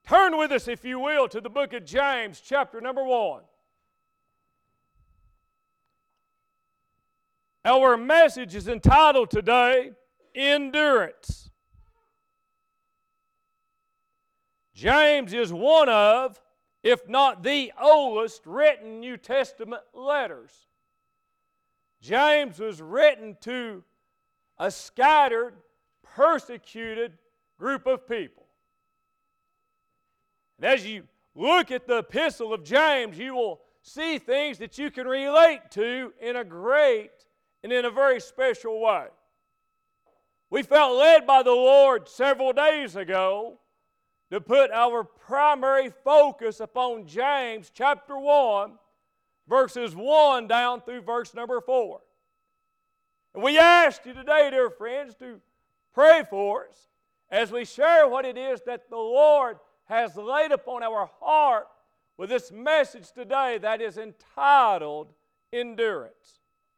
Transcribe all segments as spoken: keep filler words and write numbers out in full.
Turn with us, if you will, to the book of James, chapter number one. Our message is entitled today, Endurance. James is one of, if not the oldest, written New Testament letters. James was written to a scattered, persecuted group of people. And as you look at the epistle of James, you will see things that you can relate to in a great and in a very special way. We felt led by the Lord several days ago to put our primary focus upon James chapter one, verses one down through verse number four. And we asked you today, dear friends, to pray for us as we share what it is that the Lord has laid upon our heart with this message today that is entitled Endurance.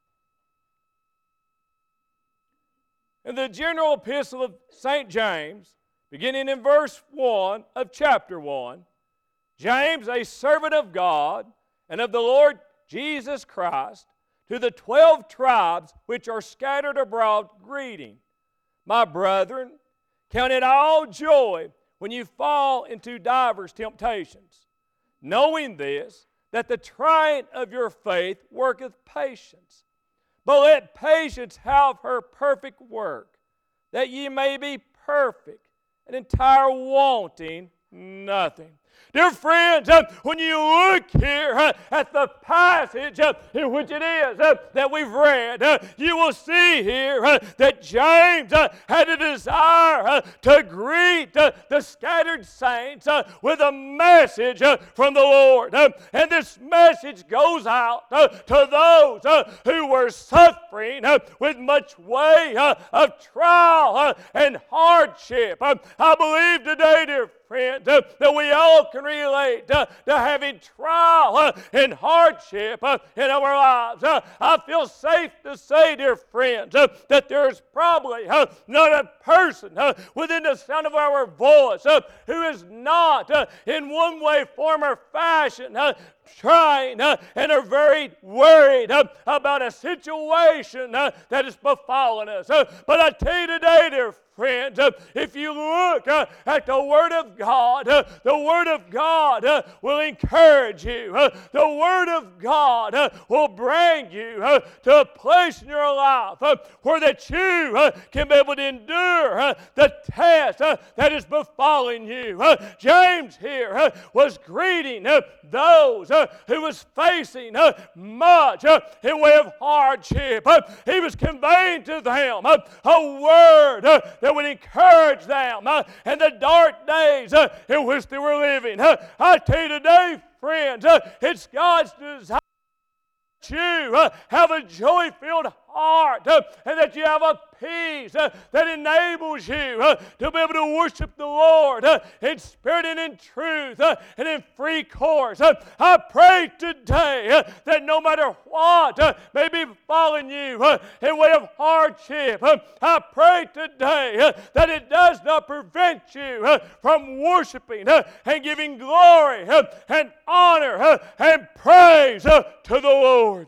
In the general epistle of Saint James, beginning in verse one of chapter one, James, a servant of God and of the Lord Jesus Christ, to the twelve tribes which are scattered abroad, greeting. My brethren, count it all joy when you fall into divers temptations, knowing this, that the trying of your faith worketh patience. But let patience have her perfect work, that ye may be perfect and entire, wanting nothing. Dear friends, uh, when you look here uh, at the passage uh, in which it is uh, that we've read, uh, you will see here uh, that James uh, had a desire uh, to greet uh, the scattered saints uh, with a message uh, from the Lord. Uh, and this message goes out uh, to those uh, who were suffering uh, with much way uh, of trial uh, and hardship. Uh, I believe today, dear friends, uh, that we all can relate uh, to having trial uh, and hardship uh, in our lives. Uh, I feel safe to say, dear friends, uh, that there's probably uh, not a person uh, within the sound of our voice uh, who is not uh, in one way, form, or fashion uh, trying uh, and are very worried uh, about a situation uh, that is befallen us. Uh, but I tell you today, dear friends, uh, if you look uh, at the Word of God, uh, the Word of God uh, will encourage you. Uh, the Word of God uh, will bring you uh, to a place in your life uh, where that you uh, can be able to endure uh, the test uh, that is befalling you. Uh, James here uh, was greeting uh, those uh, who was facing uh, much uh, in way of hardship. Uh, he was conveying to them uh, a word uh, that would encourage them uh, in the dark days uh, in which they were living. Uh, I tell you today, friends, uh, it's God's desire that you uh, have a joy-filled heart uh, and that you have a peace uh, that enables you uh, to be able to worship the Lord uh, in spirit and in truth uh, and in free course. Uh, I pray today uh, that no matter what uh, may be befalling you uh, in way of hardship, uh, I pray today uh, that it does not prevent you uh, from worshiping uh, and giving glory uh, and honor uh, and praise uh, to the Lord.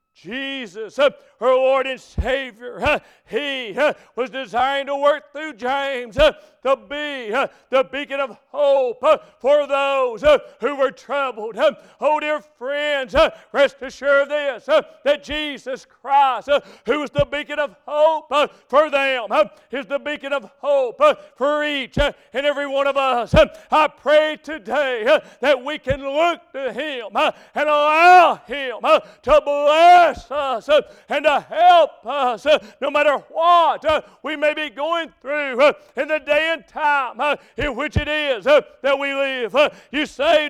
Jesus, uh, her Lord and Savior, uh, He uh, was desiring to work through James uh, to be uh, the beacon of hope uh, for those uh, who were troubled. Uh, oh, dear friends, uh, rest assured of this, uh, that Jesus Christ, uh, who is the beacon of hope uh, for them, uh, is the beacon of hope uh, for each uh, and every one of us. Uh, I pray today uh, that we can look to Him uh, and allow Him uh, to bless us uh, and to help us uh, no matter what uh, we may be going through uh, in the day and time uh, in which it is uh, that we live. Uh, you say, dear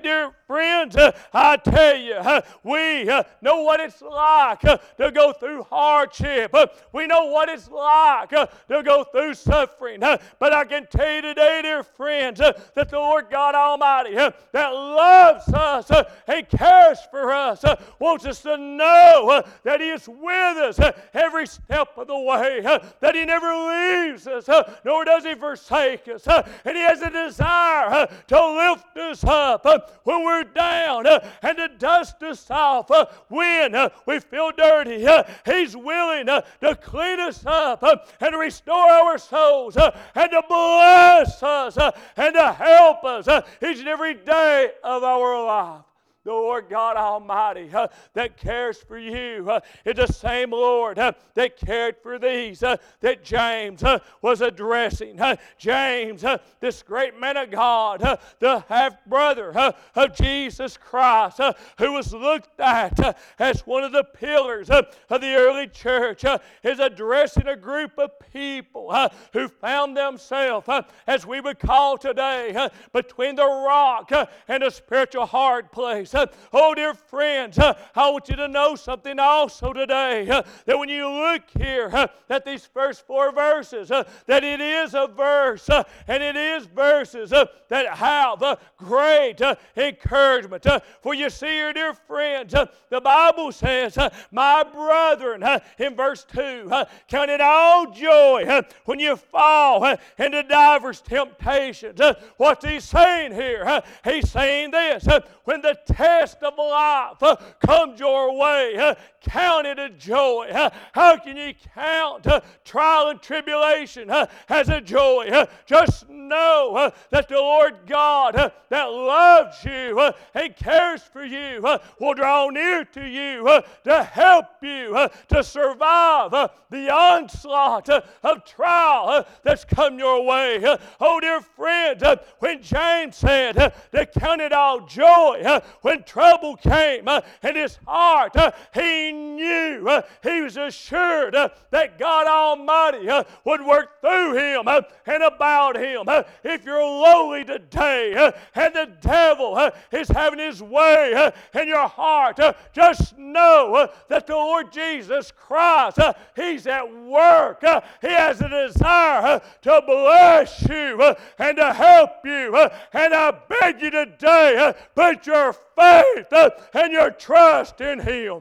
friends, uh, I tell you, uh, we uh, know what it's like uh, to go through hardship. Uh, we know what it's like uh, to go through suffering. Uh, but I can tell you today, dear friends, uh, that the Lord God Almighty uh, that loves us uh, and cares for us uh, wants us to know uh, that He is with us uh, every step of the way, uh, that He never leaves us, uh, nor does He forsake us. Uh, and He has a desire uh, to lift us up uh, when we're down uh, and to dust us off uh, when uh, we feel dirty. Uh, he's willing uh, to clean us up uh, and to restore our souls uh, and to bless us uh, and to help us uh, each and every day of our life. The Lord God Almighty uh, that cares for you uh, is the same Lord uh, that cared for these uh, that James uh, was addressing. Uh, James, uh, this great man of God, uh, the half-brother uh, of Jesus Christ, uh, who was looked at uh, as one of the pillars uh, of the early church, uh, is addressing a group of people uh, who found themselves, uh, as we would call today, uh, between the rock uh, and a spiritual hard place. Uh, oh, dear friends, uh, I want you to know something also today, uh, that when you look here uh, at these first four verses, uh, that it is a verse, uh, and it is verses uh, that have uh, great uh, encouragement. Uh, for you see here, dear friends, uh, the Bible says, uh, my brethren, uh, in verse two, uh, count it all joy uh, when you fall uh, into divers temptations. Uh, what's he saying here? Uh, he's saying this, uh, when the test of life uh, comes your way, uh, count it a joy. Uh, how can you count uh, trial and tribulation uh, as a joy? Uh, just know uh, that the Lord God uh, that loves you uh, and cares for you uh, will draw near to you uh, to help you uh, to survive uh, the onslaught uh, of trial uh, that's come your way. Uh, oh, dear friends, uh, when James said uh, to count it all joy uh, when trouble came uh, in his heart, uh, he knew, uh, he was assured uh, that God Almighty uh, would work through him uh, and about him. Uh, if you're lowly today uh, and the devil uh, is having his way uh, in your heart, uh, just know uh, that the Lord Jesus Christ, uh, He's at work. Uh, he has a desire uh, to bless you uh, and to help you. Uh, and I beg you today, uh, put your faith uh, and your trust in Him.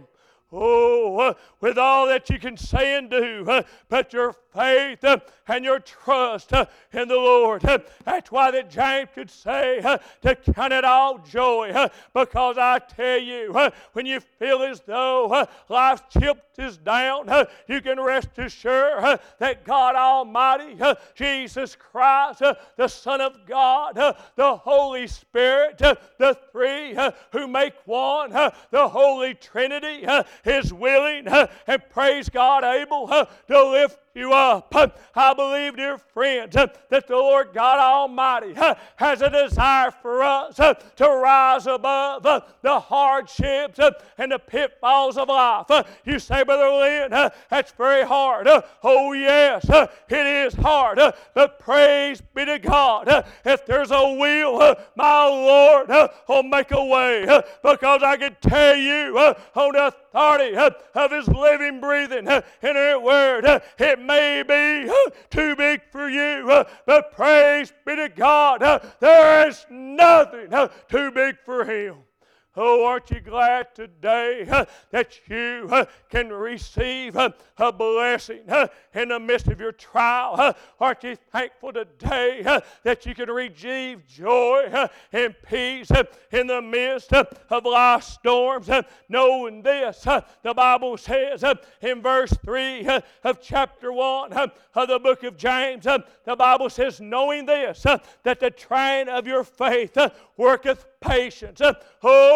Oh, uh, with all that you can say and do, uh, put your faith uh, and your trust uh, in the Lord. Uh, that's why that James could say uh, to count it all joy, uh, because I tell you, uh, when you feel as though uh, life's chipped us down, uh, you can rest assured uh, that God Almighty, uh, Jesus Christ, uh, the Son of God, uh, the Holy Spirit, uh, the three uh, who make one, uh, the Holy Trinity, uh, is willing uh, and praise God able uh, to lift you up. I believe, dear friends, that the Lord God Almighty has a desire for us to rise above the hardships and the pitfalls of life. You say, Brother Lynn, that's very hard. Oh, yes, it is hard. But praise be to God. If there's a will, my Lord will make a way. Because I can tell you on the authority of His living, breathing, inherent word, it may be uh, too big for you, uh, but praise be to God, uh, there is nothing uh, too big for Him. Oh, aren't you glad today uh, that you uh, can receive uh, a blessing uh, in the midst of your trial? Uh, aren't you thankful today uh, that you can receive joy uh, and peace uh, in the midst uh, of life's storms? Uh, knowing this, uh, the Bible says uh, in verse three uh, of chapter one uh, of the book of James, uh, the Bible says, knowing this, uh, that the trying of your faith uh, worketh patience. Uh, oh,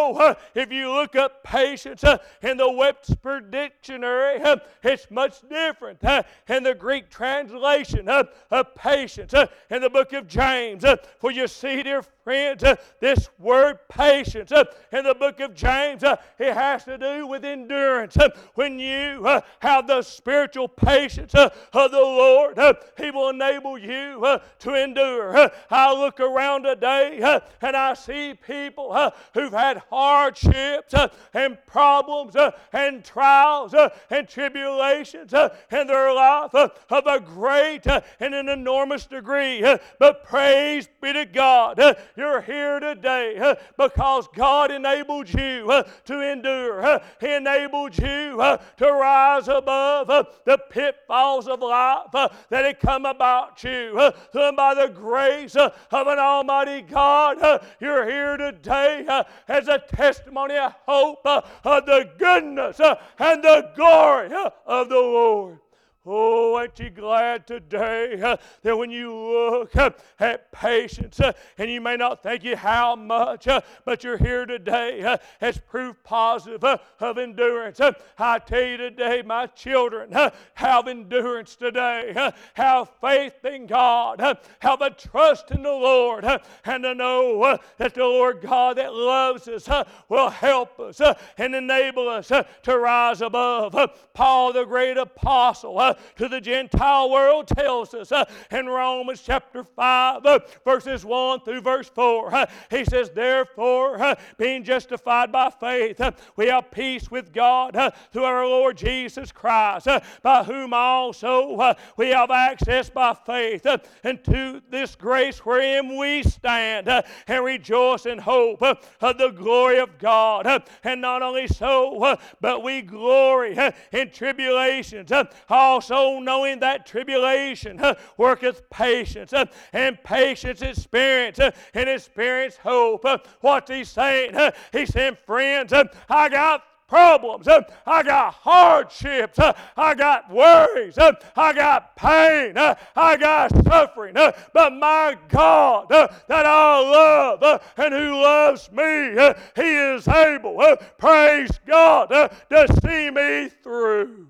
know, uh, if you look up patience uh, in the Webster Dictionary, uh, it's much different. Uh, in the Greek translation uh, of patience, uh, in the book of James, uh, for you see, dear friends, uh, this word patience uh, in the book of James, uh, it has to do with endurance. Uh, when you uh, have the spiritual patience uh, of the Lord, uh, He will enable you uh, to endure. Uh, I look around today uh, and I see people uh, who've had hardships uh, and problems uh, and trials uh, and tribulations uh, in their life uh, of a great uh, and an enormous degree. Uh, but praise be to God, uh, you're here today uh, because God enabled you uh, to endure. Uh, he enabled you uh, to rise above uh, the pitfalls of life uh, that had come about you. Uh, so by the grace uh, of an almighty God, uh, you're here today uh, as a testimony of hope uh, of the goodness uh, and the glory uh, of the Lord. Oh, aren't you glad today uh, that when you look uh, at patience, uh, and you may not think you how much, uh, but you're here today uh, as proof positive uh, of endurance. Uh, I tell you today, my children uh, have endurance today, uh, have faith in God, uh, have a trust in the Lord, uh, and to know uh, that the Lord God that loves us uh, will help us uh, and enable us uh, to rise above. Uh, Paul, the great apostle, uh, to the Gentile world tells us uh, in Romans chapter five, uh, verses one through verse four. Uh, he says, therefore, uh, being justified by faith, uh, we have peace with God uh, through our Lord Jesus Christ, uh, by whom also uh, we have access by faith uh, into this grace wherein we stand uh, and rejoice in hope uh, of the glory of God. Uh, and not only so, uh, but we glory uh, in tribulations, uh, also knowing that tribulation uh, worketh patience, uh, and patience experience, uh, and experience hope. Uh, what's he saying? Uh, he's saying, friends, uh, I got problems, uh, I got hardships, uh, I got worries, uh, I got pain, uh, I got suffering, uh, but my God uh, that I love uh, and who loves me, uh, He is able, uh, praise God, uh, to see me through.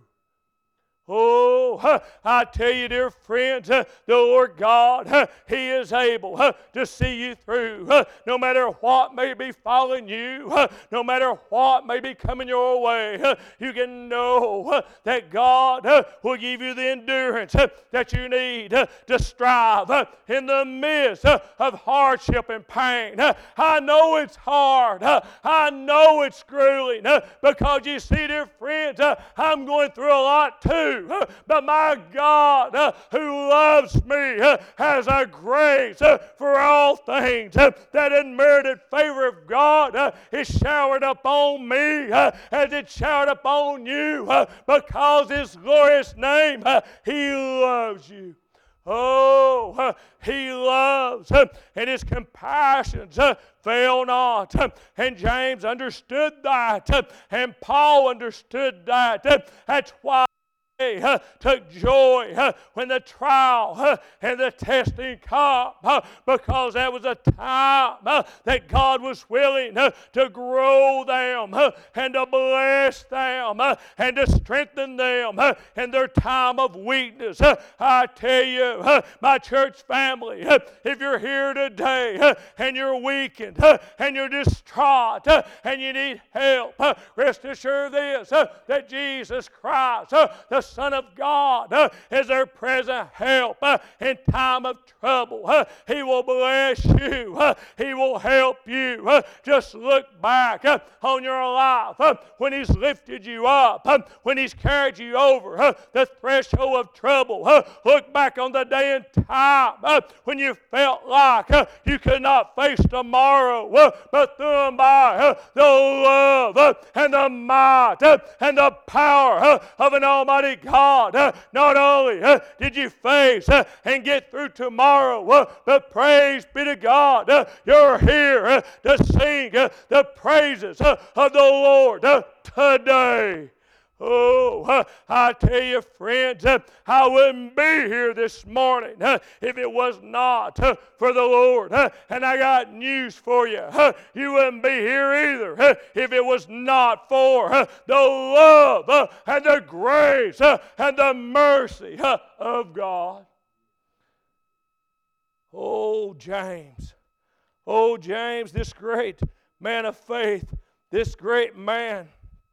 Oh, I tell you, dear friends, the Lord God, He is able to see you through. No matter what may be following you, no matter what may be coming your way, you can know that God will give you the endurance that you need to strive in the midst of hardship and pain. I know it's hard. I know it's grueling because you see, dear friends, I'm going through a lot too. But my God, uh, who loves me, uh, has a grace uh, for all things. Uh, that unmerited favor of God uh, is showered upon me uh, as it showered upon you uh, because His glorious name, uh, He loves you. Oh, uh, He loves, uh, and His compassions uh, fail not. Uh, and James understood that, uh, and Paul understood that. Uh, that's why Uh, took joy uh, when the trial uh, and the testing come, uh, because that was a time uh, that God was willing uh, to grow them uh, and to bless them uh, and to strengthen them uh, in their time of weakness. Uh, I tell you, uh, my church family, uh, if you're here today uh, and you're weakened uh, and you're distraught uh, and you need help, uh, rest assured this, uh, that Jesus Christ, uh, the Son of God, uh, is their present help uh, in time of trouble. Uh, he will bless you. Uh, he will help you. Uh, just look back uh, on your life uh, when He's lifted you up, uh, when He's carried you over uh, the threshold of trouble. Uh, look back on the day and time uh, when you felt like uh, you could not face tomorrow, uh, but through and by uh, the love uh, and the might uh, and the power uh, of an almighty God, uh, not only uh, did you face uh, and get through tomorrow, uh, but praise be to God, uh, you're here uh, to sing uh, the praises uh, of the Lord uh, today. Oh, uh, I tell you, friends, uh, I wouldn't be here this morning uh, if it was not uh, for the Lord. Uh, and I got news for you. Uh, you wouldn't be here either uh, if it was not for uh, the love uh, and the grace uh, and the mercy uh, of God. Oh, James. Oh, James, this great man of faith, this great man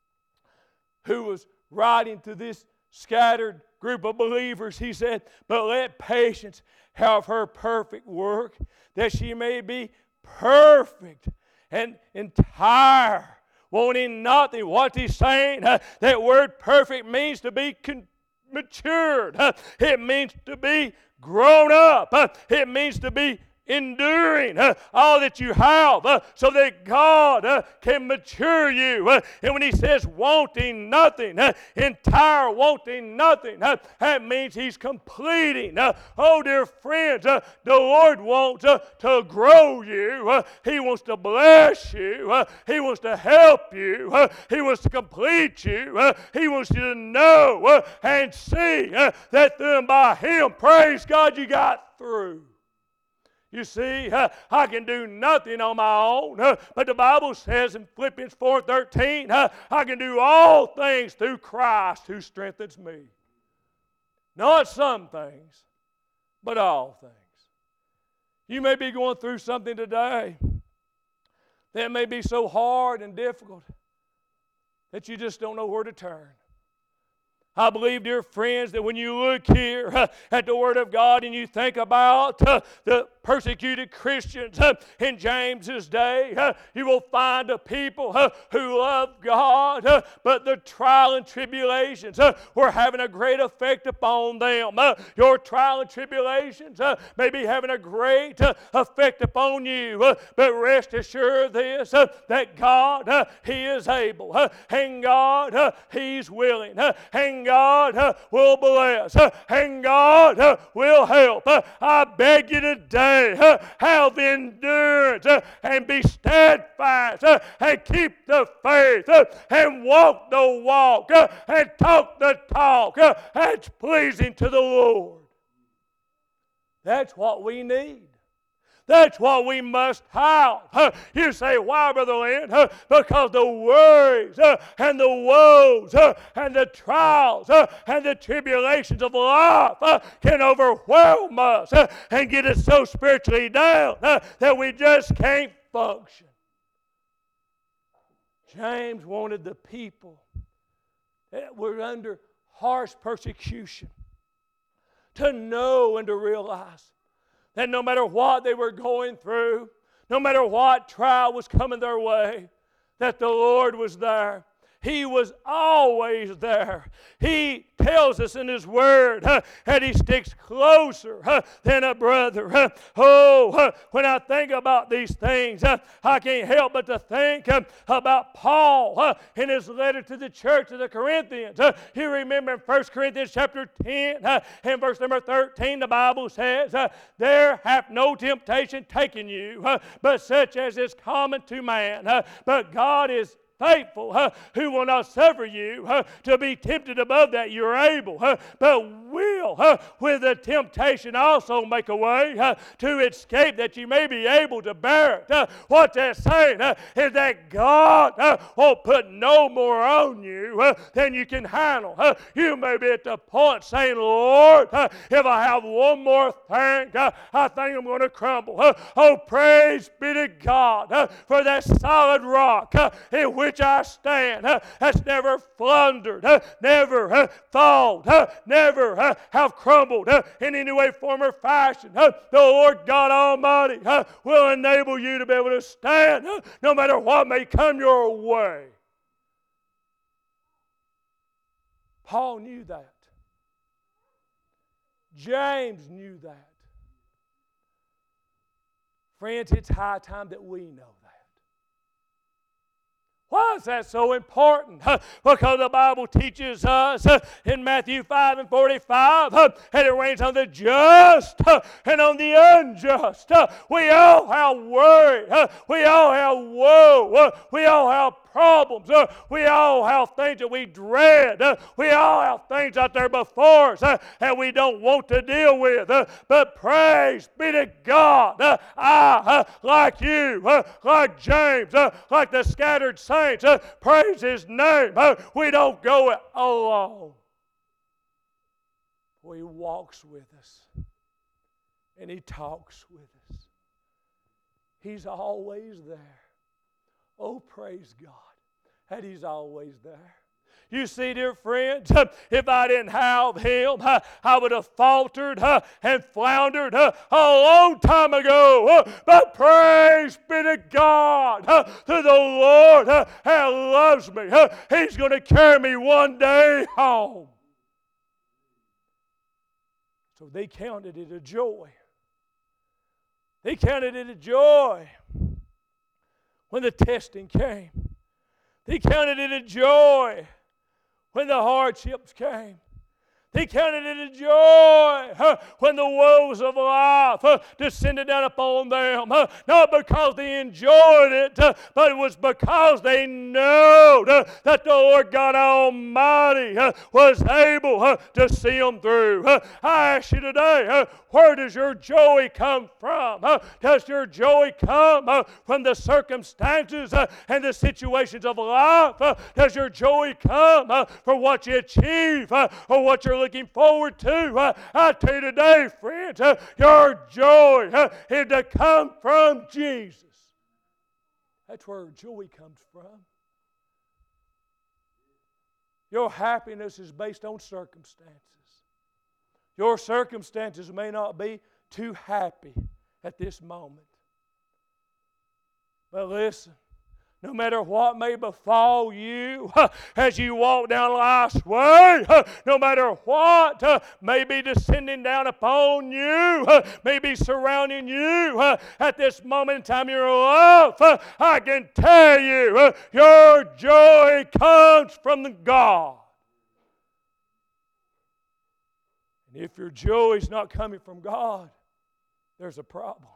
who was writing to this scattered group of believers, he said, but let patience have her perfect work, that she may be perfect and entire, wanting nothing. What he's saying, uh, that word perfect means to be con- matured. Uh, it means to be grown up. Uh, it means to be enduring uh, all that you have uh, so that God uh, can mature you. Uh, and when he says wanting nothing, uh, entire wanting nothing, uh, that means he's completing. Uh, oh, dear friends, uh, the Lord wants uh, to grow you. Uh, he wants to bless you. Uh, he wants to help you. Uh, he wants to complete you. Uh, he wants you to know uh, and see uh, that through and by him, praise God, you got through. You see, uh, I can do nothing on my own, uh, but the Bible says in Philippians four thirteen, uh, I can do all things through Christ who strengthens me. Not some things, but all things. You may be going through something today that may be so hard and difficult that you just don't know where to turn. I believe, dear friends, that when you look here uh, at the Word of God and you think about uh, the persecuted Christians uh, in James's day, uh, you will find a people uh, who love God, uh, but the trial and tribulations uh, were having a great effect upon them. Uh, your trial and tribulations uh, may be having a great uh, effect upon you, uh, but rest assured this, uh, that God, uh, He is able, uh, and God, uh, He's willing, uh, and God uh, will bless, uh, and God uh, will help. Uh, I beg you today, uh, have endurance uh, and be steadfast uh, and keep the faith uh, and walk the walk uh, and talk the talk uh, that's pleasing to the Lord. That's what we need. That's what we must have. Uh, you say, why, Brother Lynn? Uh, because the worries uh, and the woes uh, and the trials uh, and the tribulations of life uh, can overwhelm us uh, and get us so spiritually down uh, that we just can't function. James wanted the people that were under harsh persecution to know and to realize that no matter what they were going through, no matter what trial was coming their way, that the Lord was there. He was always there. He tells us in His Word uh, that He sticks closer uh, than a brother. Uh, oh, uh, when I think about these things, uh, I can't help but to think uh, about Paul uh, in his letter to the church of the Corinthians. Uh, you remember in First Corinthians chapter ten uh, and verse number thirteen, the Bible says, uh, there hath no temptation taken you, uh, but such as is common to man. Uh, but God is faithful, uh, who will not suffer you uh, to be tempted above that you're able, uh, but will uh, with the temptation also make a way uh, to escape, that you may be able to bear it. Uh, what that's saying uh, is that God uh, won't put no more on you uh, than you can handle. Uh, you may be at the point saying, Lord, uh, if I have one more thing, uh, I think I'm going to crumble. Uh, oh, praise be to God uh, for that solid rock uh, in which which I stand, uh, has never floundered, uh, never uh, fallen, uh, never uh, have crumbled uh, in any way, form, or fashion. Uh, the Lord God Almighty uh, will enable you to be able to stand uh, no matter what may come your way. Paul knew that. James knew that. Friends, it's high time that we know that. Why is that so important? Uh, because the Bible teaches us uh, in Matthew five and forty-five, uh, and it rains on the just uh, and on the unjust. Uh, we all have worry. Uh, we all have woe. Uh, we all have problems. Uh, we all have things that we dread. Uh, we all have things out there before us uh, and we don't want to deal with. Uh, but praise be to God. Uh, I, uh, like you, uh, like James, uh, like the scattered saints, uh, praise His name. Uh, we don't go it alone. He walks with us and He talks with us. He's always there. Oh, praise God that He's always there. You see, dear friends, if I didn't have Him, I would have faltered and floundered a long time ago. But praise be to God, to the Lord that loves me. He's going to carry me one day home. So they counted it a joy. They counted it a joy when the testing came. They counted it a joy when the hardships came. They counted it a joy huh, when the woes of life huh, descended down upon them. Huh, not because they enjoyed it, huh, but it was because they knew huh, that the Lord God Almighty huh, was able huh, to see them through. Huh. I ask you today, huh, where does your joy come from? Huh? Does your joy come huh, from the circumstances huh, and the situations of life? Huh? Does your joy come huh, from what you achieve huh, or what you're looking forward to? Uh, I tell you today, friends, uh, your joy uh, is to come from Jesus. That's where joy comes from. Your happiness is based on circumstances. Your circumstances may not be too happy at this moment. But listen, no matter what may befall you uh, as you walk down life's way, uh, no matter what uh, may be descending down upon you, uh, may be surrounding you uh, at this moment in time in your life, uh, I can tell you, uh, your joy comes from God. And if your joy is not coming from God, there's a problem.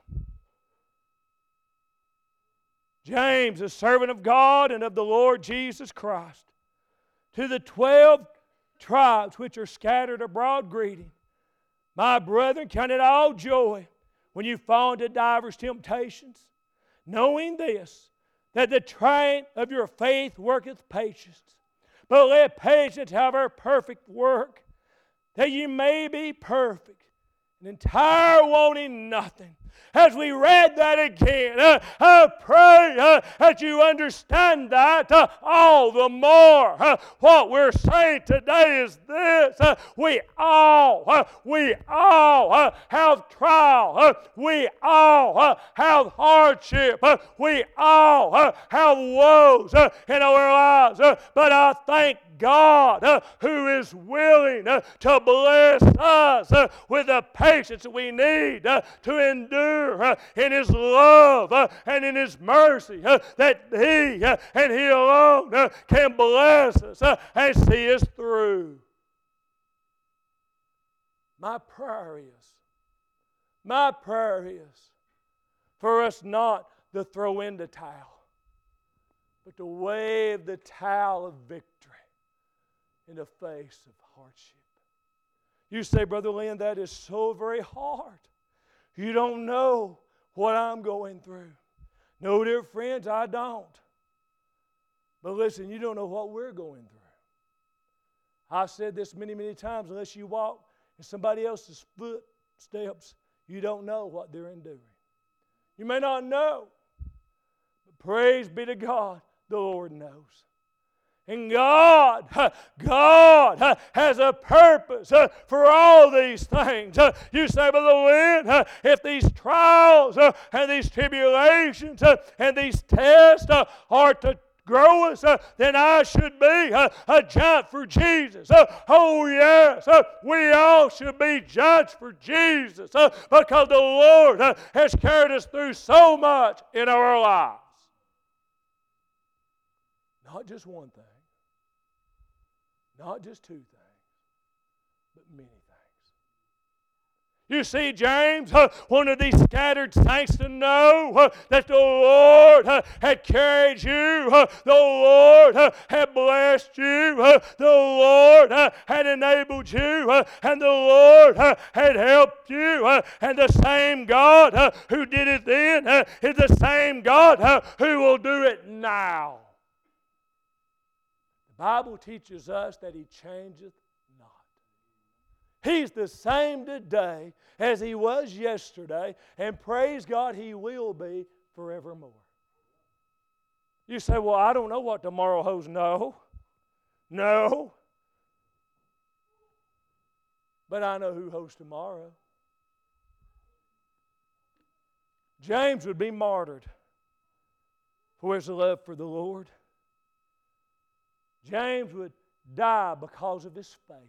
James, a servant of God and of the Lord Jesus Christ, to the twelve tribes which are scattered abroad greeting. My brethren, count it all joy when you fall into divers temptations, knowing this, that the trying of your faith worketh patience. But let patience have her perfect work, that you may be perfect, and entire, wanting nothing. As we read that again, uh, I pray uh, that you understand that uh, all the more. Uh, what we're saying today is this. Uh, we all, uh, we all uh, have trial. Uh, we all uh, have hardship. Uh, we all uh, have woes uh, in our lives. Uh, but I thank God uh, who is willing uh, to bless us uh, with the patience that we need uh, to endure uh, in His love uh, and in His mercy, uh, that He uh, and He alone uh, can bless us uh, and see us through. My prayer is, my prayer is for us not to throw in the towel, but to wave the towel of victory in the face of hardship. You say, Brother Lynn, that is so very hard. You don't know what I'm going through. No, dear friends, I don't. But listen, you don't know what we're going through. I've said this many, many times, unless you walk in somebody else's footsteps, you don't know what they're enduring. You may not know, but praise be to God, the Lord knows. And God, God has a purpose for all these things. You say, Brother Lynn, if these trials and these tribulations and these tests are to grow us, then I should be a giant for Jesus. Oh yes, we all should be giants for Jesus because the Lord has carried us through so much in our lives. Not just one thing. Not just two things, but many things. You see, James uh, wanted these scattered saints to know uh, that the Lord uh, had carried you, uh, the Lord uh, had blessed you, uh, the Lord uh, had enabled you, uh, and the Lord uh, had helped you. Uh, and the same God uh, who did it then uh, is the same God uh, who will do it now. The Bible teaches us that He changeth not. He's the same today as He was yesterday, and praise God, He will be forevermore. You say, well, I don't know what tomorrow holds. No. No. But I know who holds tomorrow. James would be martyred for his love for the Lord. James would die because of his faith.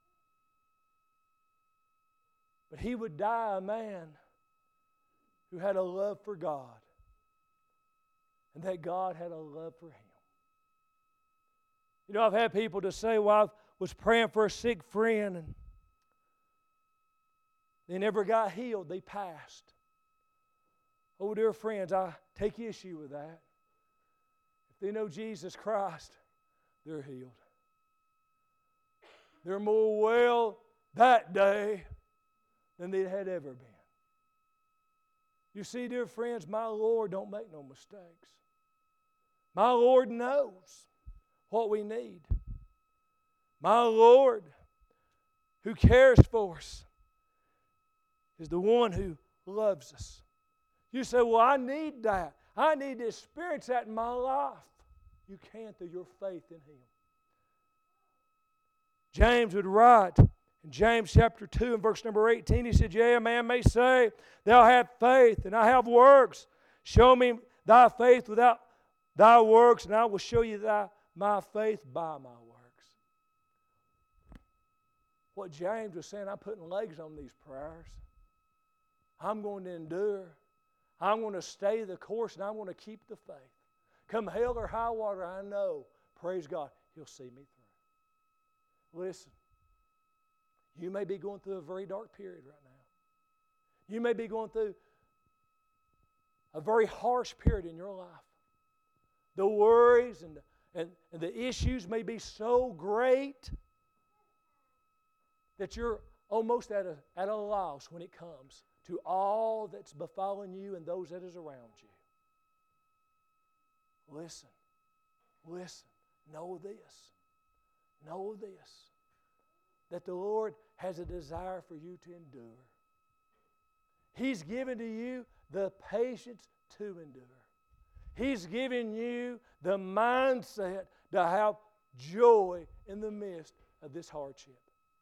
But he would die a man who had a love for God, and that God had a love for him. You know, I've had people to say, well, I was praying for a sick friend, and they never got healed. They passed. Oh, dear friends, I take issue with that. If they know Jesus Christ, they're healed. They're more well that day than they had ever been. You see, dear friends, my Lord don't make no mistakes. My Lord knows what we need. My Lord, who cares for us, is the one who loves us. You say, well, I need that. I need to experience that in my life. You can through your faith in Him. James would write in James chapter two and verse number eighteen, he said, yea, a man may say, thou hast faith, and I have works. Show me thy faith without thy works, and I will show you thy, my faith by my works. What James was saying, I'm putting legs on these prayers. I'm going to endure. I'm going to stay the course, and I'm going to keep the faith. Come hell or high water, I know, praise God, He'll see me through. Listen, you may be going through a very dark period right now. You may be going through a very harsh period in your life. The worries and, and, and the issues may be so great that you're almost at a, at a loss when it comes to all that's befallen you and those that is around you. Listen, listen, know this, know this, that the Lord has a desire for you to endure. He's given to you the patience to endure. He's given you the mindset to have joy in the midst of this hardship.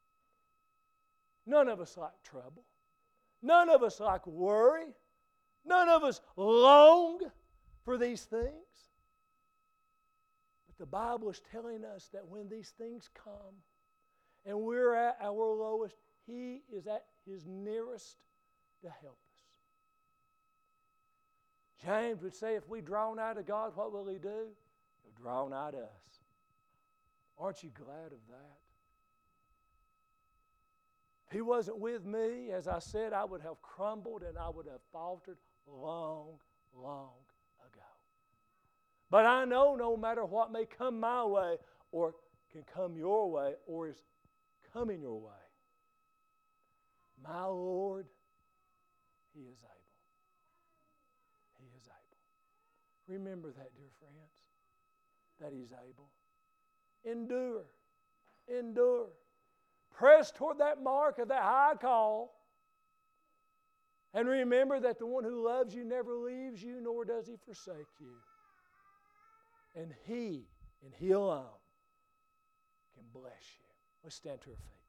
None of us like trouble. None of us like worry. None of us long for these things. But the Bible is telling us that when these things come and we're at our lowest, He is at His nearest to help us. James would say, if we draw nigh to God, what will He do? He'll draw nigh to us. Aren't you glad of that? If He wasn't with me, as I said, I would have crumbled and I would have faltered long, long ago. But I know no matter what may come my way or can come your way or is coming your way, my Lord, He is able. He is able. Remember that, dear friends, that He's able. Endure. Endure. Press toward that mark of that high call. And remember that the one who loves you never leaves you, nor does He forsake you. And He, and He alone, can bless you. Let's stand to our feet.